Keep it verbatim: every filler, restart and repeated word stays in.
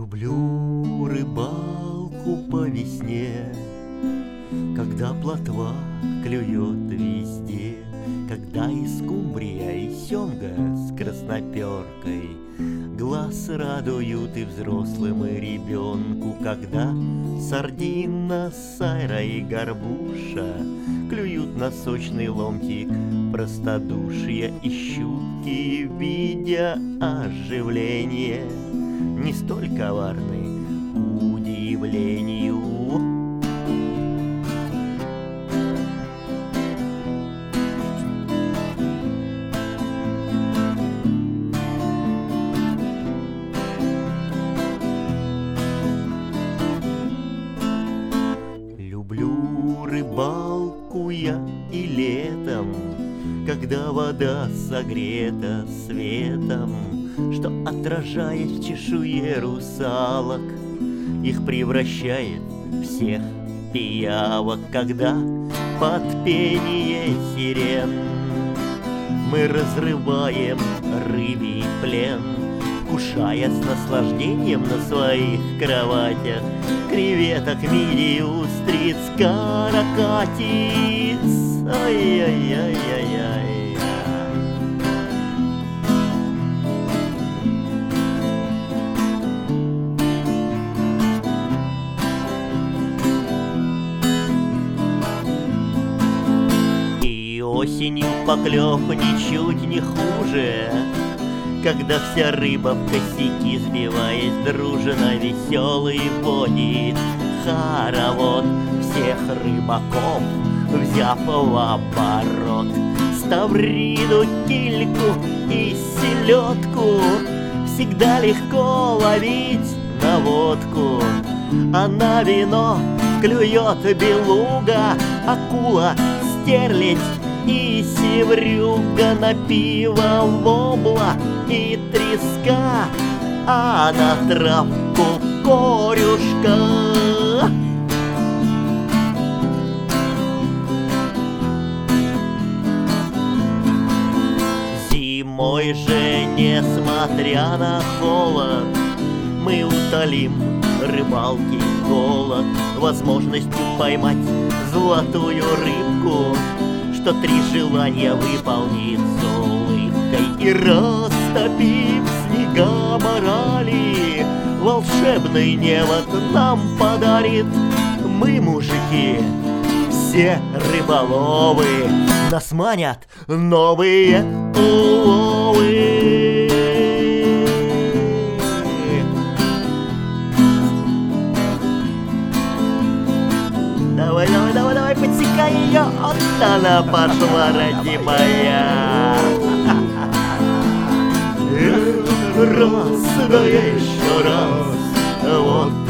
Люблю рыбалку по весне, когда плотва клюет везде, когда и скумбрия, и семга с красноперкой глаз радуют и взрослым, и ребенку, когда сардина, сайра и горбуша клюют на сочный ломтик простодушия, и щуки, видя оживление, не столь коварны удивлению. Люблю рыбалку я и летом, когда вода согрета светом, что, отражаясь в чешуе русалок, их превращает всех пиявок, когда под пение сирен мы разрываем рыбий плен, вкушая с наслаждением на своих кроватях креветок, мидий, устриц, каракатиц. Ай-яй-яй-яй-яй. Осенью поклев ничуть не хуже, когда вся рыба в косяки, сбиваясь дружно, веселый водит хоровод всех рыбаков, взяв в оборот ставриду, кильку и селедку. Всегда легко ловить на водку, а на вино клюет белуга, акула, стерлядь и севрюга, на пиво вобла и треска, а на травку корюшка. Зимой же, несмотря на холод, мы утолим рыбалки голод возможностью поймать золотую рыбку, что три желания выполнит с улыбкой, и растопив снега морали, волшебный невод нам подарит. Мы, мужики, все рыболовы, нас манят новые уловы. Давай, давай, давай, давай, подсекай ее, вот она пошла, родимая. Раз, да еще раз, вот